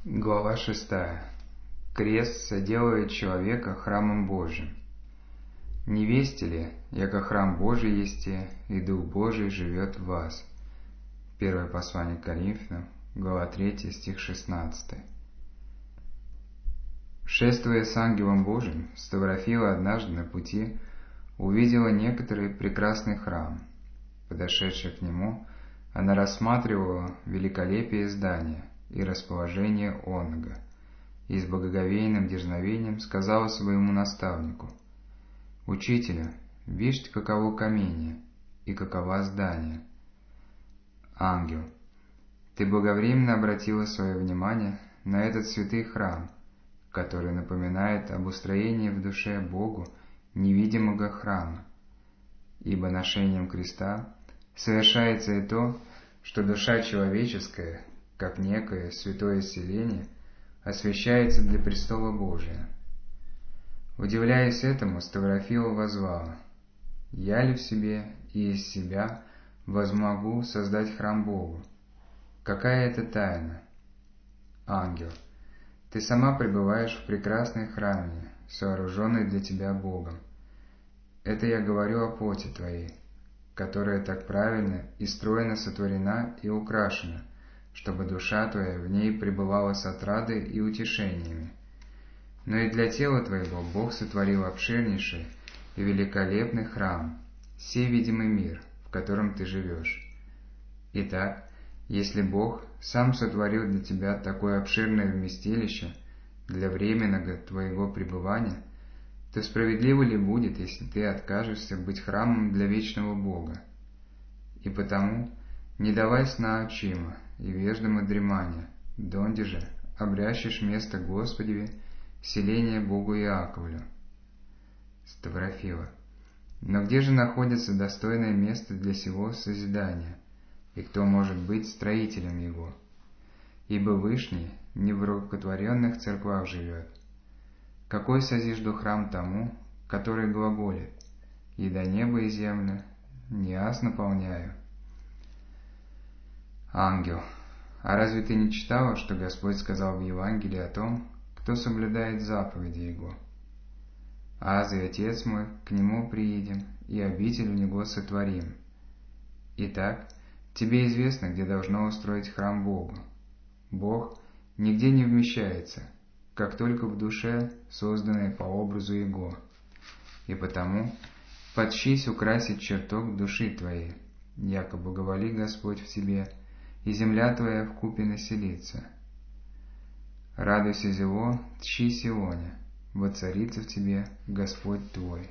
Глава 6. Крест соделает человека храмом Божиим. Не вести ли, яко храм Божий есте, и Дух Божий живет в вас? Первое послание к Коринфянам, глава 3, стих 16. Шествуя с ангелом Божиим, Ставрофила однажды на пути увидела некоторый прекрасный храм. Подошедшая к нему, она рассматривала великолепие здания и расположение онного, и с благоговейным дерзновением сказала своему наставнику: «Учителю, вижте, каково камение и какова здание». Ангел: «Ты благовременно обратила свое внимание на этот святый храм, который напоминает об устроении в душе Богу невидимого храма, ибо ношением креста совершается и то, что душа человеческая, как некое святое селение, освящается для престола Божия». Удивляясь этому, Ставрофила воззвала: «Я ли в себе и из себя возмогу создать храм Богу? Какая это тайна?» Ангел: «Ты сама пребываешь в прекрасной храме, сооруженной для тебя Богом. Это я говорю о плоти твоей, которая так правильно и стройно сотворена и украшена, чтобы душа твоя в ней пребывала с отрадой и утешениями. Но и для тела твоего Бог сотворил обширнейший и великолепный храм, сей видимый мир, в котором ты живешь. Итак, если Бог сам сотворил для тебя такое обширное вместилище для временного твоего пребывания, то справедливо ли будет, если ты откажешься быть храмом для вечного Бога? И потому не давай сна очима и веждому дремания, донде же обрящешь место Господеве, селение Богу Иаковлю». Ставрофила: «Но где же находится достойное место для сего созидания, и кто может быть строителем его? Ибо Вышний не в рукотворенных церквах живет. Какой созижду храм тому, который глаголит: и до неба и землю не аз наполняю?» Ангел: «А разве ты не читала, что Господь сказал в Евангелии о том, кто соблюдает заповеди Его? Аз и Отец мой к Нему приидем, и обитель у Него сотворим. Итак, тебе известно, где должно устроить храм Богу. Бог нигде не вмещается, как только в душе, созданной по образу Его. И потому подщись украсить чертог души твоей, яко благоволи Господь в тебе, и земля твоя вкупе населится. Радуйся зело, тщи Сионе, воцарится в тебе Господь твой».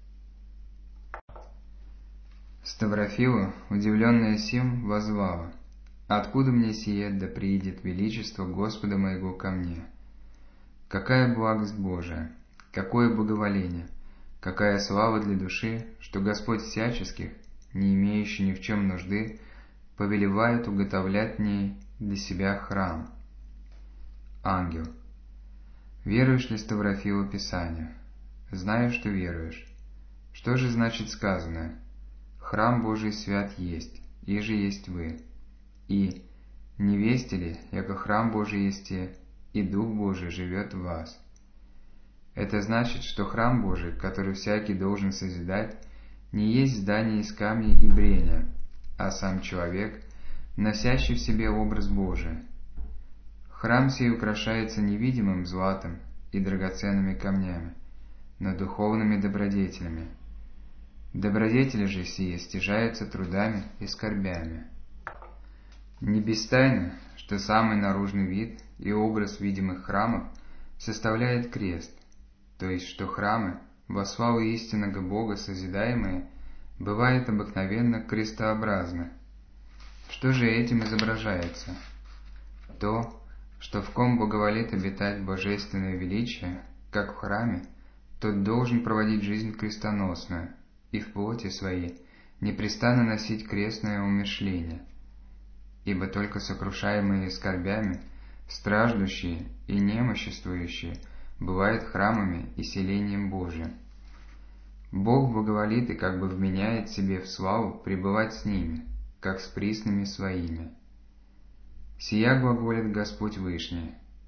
Ставрофила, удивленная сим, воззвала: «Откуда мне сие, да приидет величество Господа моего ко мне? Какая благость Божия, какое благоволение, какая слава для души, что Господь всяческих, не имеющий ни в чем нужды, повелевает уготовлять в ней для себя храм». Ангел: «Веруешь ли, Ставрофила, Писанию? Знаю, что веруешь. Что же значит сказанное: храм Божий свят есть, иже есть вы? И не вести ли, яко храм Божий есте, и Дух Божий живет в вас? Это значит, что храм Божий, который всякий должен созидать, не есть здание из камня и брения, а сам человек, носящий в себе образ Божий. Храм сей украшается невидимым златом и драгоценными камнями, но духовными добродетелями. Добродетели же сие стяжаются трудами и скорбями. Не без тайны, что самый наружный вид и образ видимых храмов составляет крест, то есть что храмы, во славу истинного Бога созидаемые, бывают обыкновенно крестообразны. Что же этим изображается? То, что в ком благоволит обитать божественное величие, как в храме, тот должен проводить жизнь крестоносную и в плоти своей непрестанно носить крестное умерщвление, ибо только сокрушаемые скорбями, страждущие и немоществующие бывают храмами и селением Божиим. Бог благоволит и как бы вменяет себе в славу пребывать с ними, как с приснами своими. Сия глаголит Господь Вышний: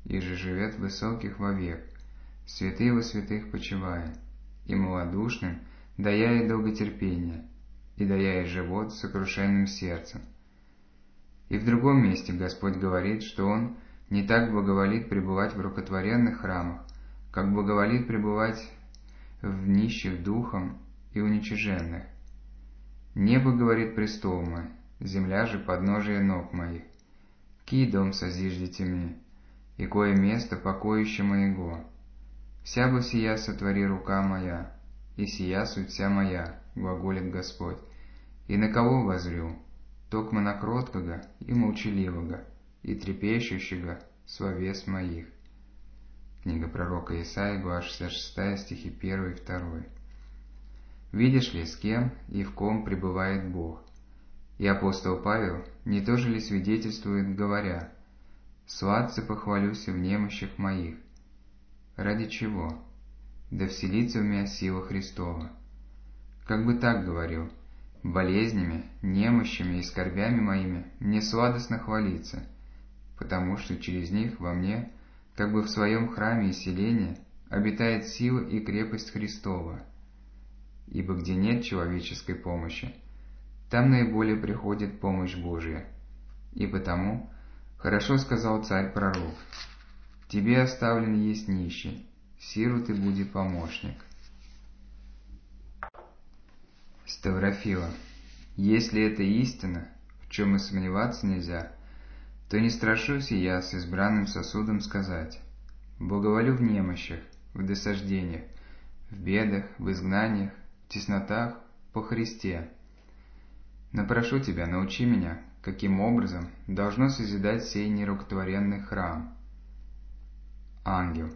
и же живет в высоких вовек, святые во святых почивая, и малодушным даяет долготерпение, и даяет живот с сокрушенным сердцем. И в другом месте Господь говорит, что Он не так благоволит пребывать в рукотворенных храмах, как благоволит пребывать в нищих духом и уничиженных. Небо говорит престол мой, земля же подножие ног моих. Ки дом созиждите мне, и кое место покоище моего. Вся бы сия сотвори рука моя, и сия суть вся моя, глаголит Господь. И на кого возрю? Токмо на кроткого и молчаливого, и трепещущего словес моих. Книга пророка Исаии, глава 66, стихи 1 и 2. Видишь ли, с кем и в ком пребывает Бог? И апостол Павел не то же ли свидетельствует, говоря: «Сладце похвалюся в немощах моих». Ради чего? Да вселится в меня сила Христова. Как бы так говорил: болезнями, немощами и скорбями моими мне сладостно хвалиться, потому что через них во мне, как бы в своем храме и селении, обитает сила и крепость Христова. Ибо где нет человеческой помощи, там наиболее приходит помощь Божия. И потому хорошо сказал царь-пророк: «Тебе оставлен есть нищий, сиру ты буди помощник». Ставрофила. Если это истина, в чем и сомневаться нельзя, то не страшусь и я с избранным сосудом сказать: благоволю в немощах, в досаждениях, в бедах, в изгнаниях, в теснотах по Христе. Но прошу тебя, научи меня, каким образом должно созидать сей нерукотворенный храм. Ангел.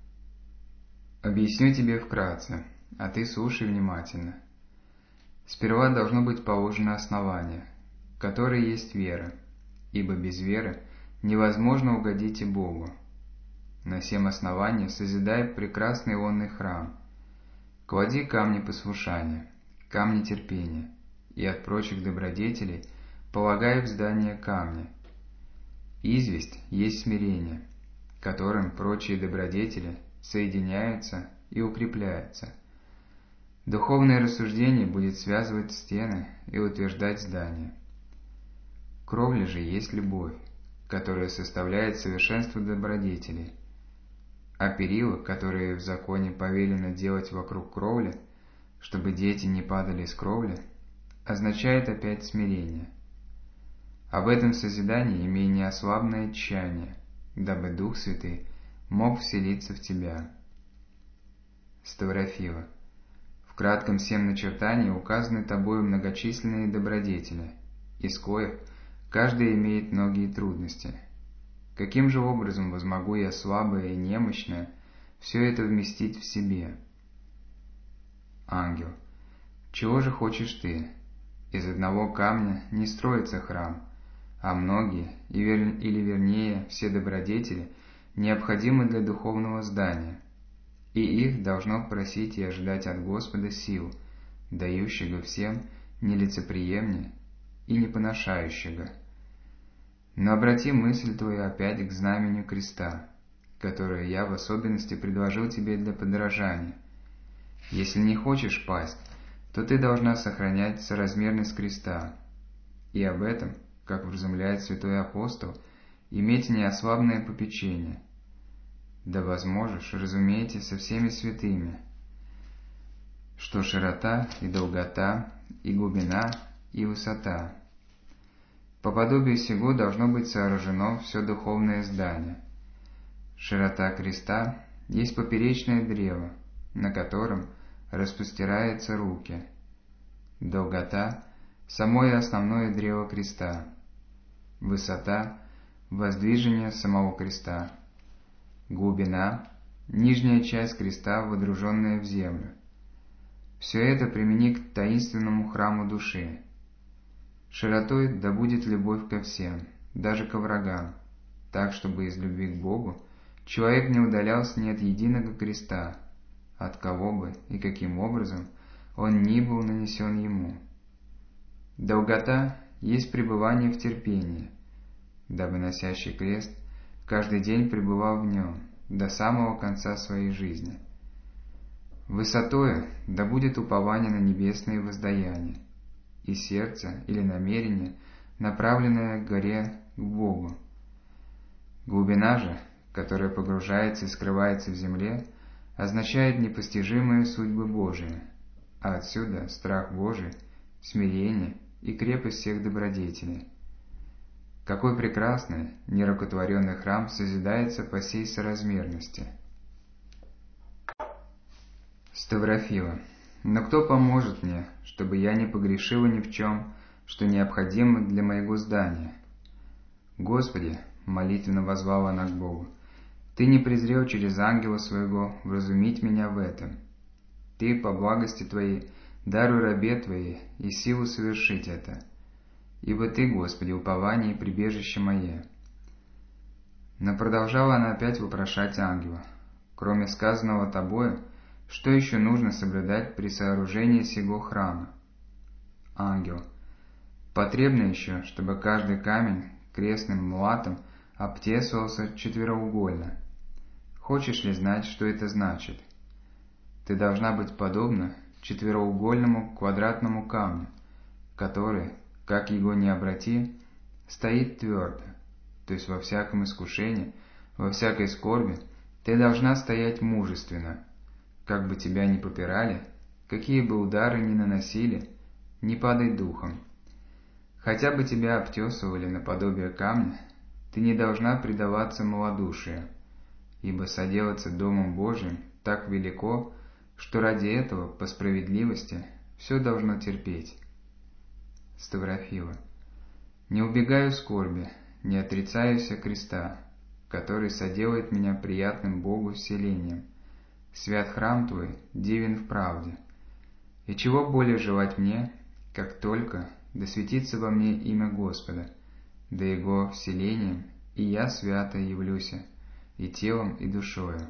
Объясню тебе вкратце, а ты слушай внимательно. Сперва должно быть положено основание, которое есть вера, ибо без веры невозможно угодить и Богу. На сем основании созидай прекрасный онный храм. Клади камни послушания, камни терпения, и от прочих добродетелей полагай в здание камни. Известь есть смирение, которым прочие добродетели соединяются и укрепляются. Духовное рассуждение будет связывать стены и утверждать здание. Кровля же есть любовь, которая составляет совершенство добродетелей, а перила, которые в законе повелено делать вокруг кровли, чтобы дети не падали с кровли, означает опять смирение. Об этом созидании имей неослабное тщание, дабы Дух Святый мог вселиться в тебя. Ставрофила. В кратком сем начертании указаны тобою многочисленные добродетели, из коих каждая имеет многие трудности. Каким же образом возмогу я, слабая и немощная, все это вместить в себе? Ангел. Чего же хочешь ты? Из одного камня не строится храм, а многие, или вернее все добродетели, необходимы для духовного здания, и их должно просить и ожидать от Господа сил, дающего всем нелицеприемне и не поношающего. Но обрати мысль твою опять к знамению креста, которое я в особенности предложил тебе для подражания. Если не хочешь пасть, то ты должна сохранять соразмерность креста, и об этом, как вразумляет святой апостол, иметь неослабное попечение. Да возможешь, разумеете, со всеми святыми, что широта и долгота, и глубина, и высота. По подобию сего должно быть сооружено все духовное здание. Широта креста есть поперечное древо, на котором распростираются руки. Долгота – само и основное древо креста. Высота – воздвижение самого креста. Глубина – нижняя часть креста, водруженная в землю. Все это примени к таинственному храму души. Широтой да будет любовь ко всем, даже ко врагам, так, чтобы из любви к Богу человек не удалялся ни от единого креста, от кого бы и каким образом он ни был нанесен ему. Долгота есть пребывание в терпении, дабы носящий крест каждый день пребывал в нем до самого конца своей жизни. Высотою да будет упование на небесные воздаяния, и сердце или намерение, направленное к горе, к Богу. Глубина же, которая погружается и скрывается в земле, означает непостижимые судьбы Божии, а отсюда страх Божий, смирение и крепость всех добродетелей. Какой прекрасный, нерукотворенный храм созидается по сей соразмерности. Ставрофила. Но кто поможет мне, чтобы я не погрешила ни в чем, что необходимо для моего здания? Господи, молитвенно воззвала она к Богу, Ты не презрел через ангела своего вразумить меня в этом. Ты, по благости Твоей, даруй рабе Твоей и силу совершить это. Ибо Ты, Господи, упование и прибежище мое. Но продолжала она опять вопрошать ангела. Кроме сказанного Тобою, что еще нужно соблюдать при сооружении сего храма? Ангел. Потребно еще, чтобы каждый камень крестным млатом обтесывался четвероугольно. Хочешь ли знать, что это значит? Ты должна быть подобна четвероугольному квадратному камню, который, как его ни обрати, стоит твердо, то есть во всяком искушении, во всякой скорби, ты должна стоять мужественно, как бы тебя ни попирали, какие бы удары ни наносили, не падай духом. Хотя бы тебя обтесывали наподобие камня, ты не должна предаваться малодушию, ибо соделаться Домом Божиим так велико, что ради этого, по справедливости, все должно терпеть. Ставрофила. Не убегаю скорби, не отрицаюся креста, который соделает меня приятным Богу вселением. Свят храм Твой, дивен в правде. И чего более желать мне, как только да светится во мне имя Господа, да Его вселением, и я свято явлюся, и телом, и душою.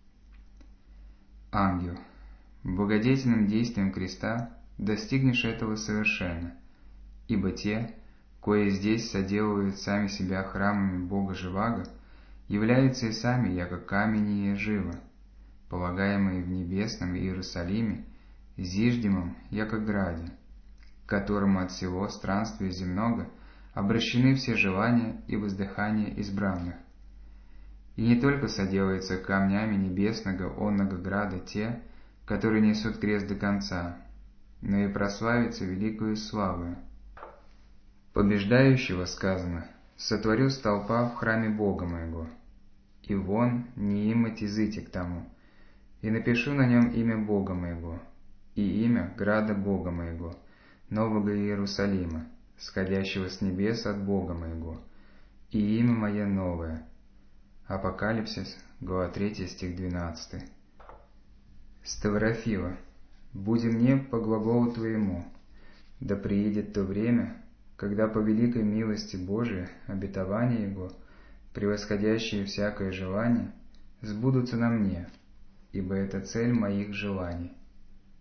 Ангел. Благодетельным действием креста достигнешь этого совершенно, ибо те, кои здесь соделывают сами себя храмами Бога Живаго, являются и сами, яко камени и живо, полагаемые в небесном Иерусалиме, зиждемом, яко граде, к которому от всего странствия земного обращены все желания и воздыхания избранных. И не только соделаются камнями небесного онного града те, которые несут крест до конца, но и прославятся великою славою. Побеждающего сказано: «Сотворю столпа в храме Бога моего, и вон не имать языки к тому, и напишу на нем имя Бога моего, и имя града Бога моего, Нового Иерусалима, сходящего с небес от Бога моего, и имя мое новое». Апокалипсис, глава 3, стих 12. Ставрофила. Буди мне по глаголу Твоему, да приидет то время, когда по великой милости Божией обетования Его, превосходящие всякое желание, сбудутся на мне, ибо это цель моих желаний.